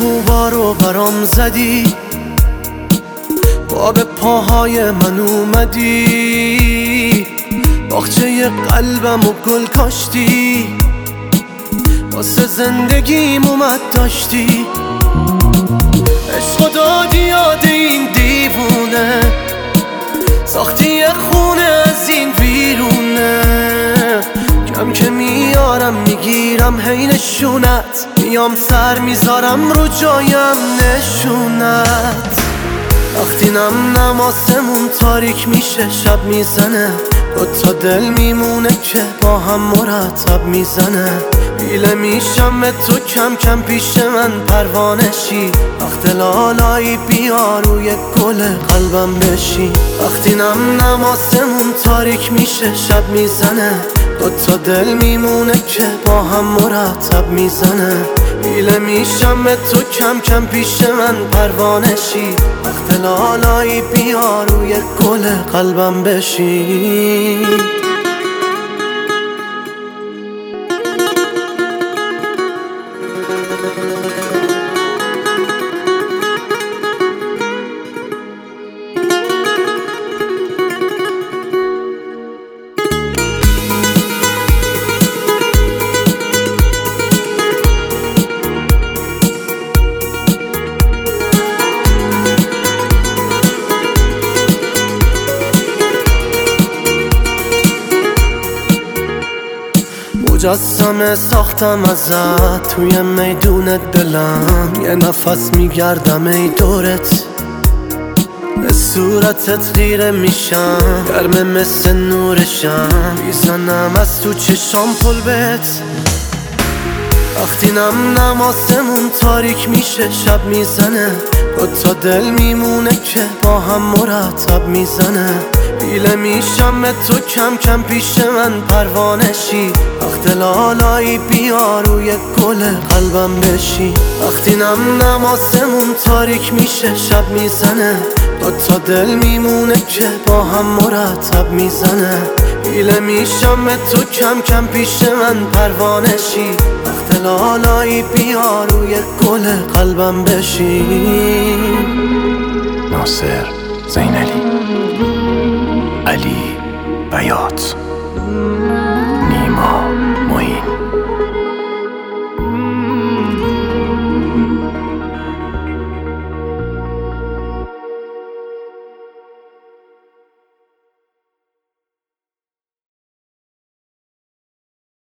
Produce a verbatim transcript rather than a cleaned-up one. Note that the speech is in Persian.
خوبا رو برام زدی، با به پاهای من اومدی، باغچه قلبم و گل کاشتی، واسه زندگیم اومد داشتی. عشق دادی یاد این دیوونه، ساختی یه خونه از این ویرونه. کم که میارم میگیرم هی نشونت، میام سر میذارم رو جایم نشونت. وقتی نم نماسمون تاریک میشه شب میزنه، دوتا دل میمونه که با هم مرتب میزنه. پیله میشم به تو کم کم پیش من پروانشی، وقت لالایی بیا روی گل قلبم بشی. وقتی نم نماسمون تاریک میشه شب میزنه، دوتا دل میمونه که با هم مرتب میزنه. پیله میشم به تو کم کم پیش من پروانشی، وقت لالایی بیا روی گل قلبم بشی. مجسمه ساختم ازت توی میدونت بلم، یه نفس میگردم ای دورت، به صورتت خیره میشم، گرمه مثل نورشم، میزنم از تو چشام پل بهت. وقتی نم نماسمون تاریک میشه شب میزنه، دوتا دل میمونه که با هم مرتب میزنه. پیله میشم به تو کم کم پیش من پروانشی، وقت لالایی بیا روی گل قلبم بشی. وقتی نم نماسمون تاریک میشه شب میزنه، دوتا دل میمونه که با هم مرتب میزنه. پیله میشم به تو کم کم پیش من پروانشی، وقت لالایی بیا روی گل قلبم بشی. ناصر زینلی، علی بیات.